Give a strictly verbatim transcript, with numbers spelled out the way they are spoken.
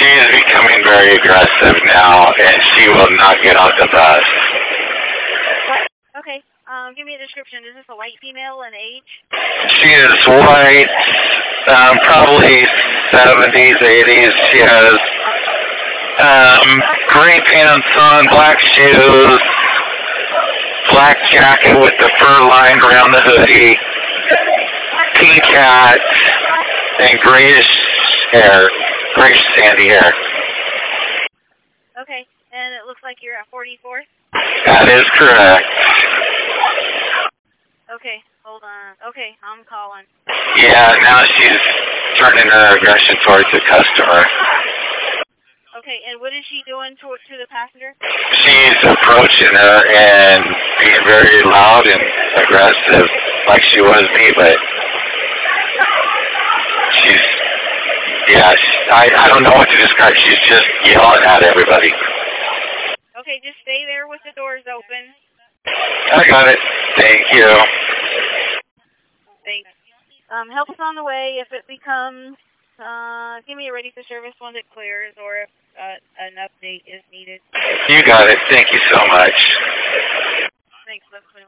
She is becoming very aggressive now, and she will not get off the bus. Okay. Um, give me a description. Is this a white female and age? She is white, um, probably seventies, eighties. She has um, gray pants on, black shoes, black jacket with the fur lined around the hoodie, pink hat, and grayish hair, grayish sandy hair. Okay, and it looks like you're at forty-fourth? That is correct. Okay, hold on. Okay, I'm calling. Yeah, now she's turning her aggression towards the customer. Okay, and what is she doing to, to the passenger? She's approaching her and being very loud and aggressive, like she was me, but she's, yeah, she, I, I don't know what to describe. She's just yelling at everybody. Okay, just stay there with the doors open. I got it. Thank you. Thanks. Um, help is on the way. If it becomes, uh, give me a ready for service once it clears, or if uh, an update is needed. You got it. Thank you so much.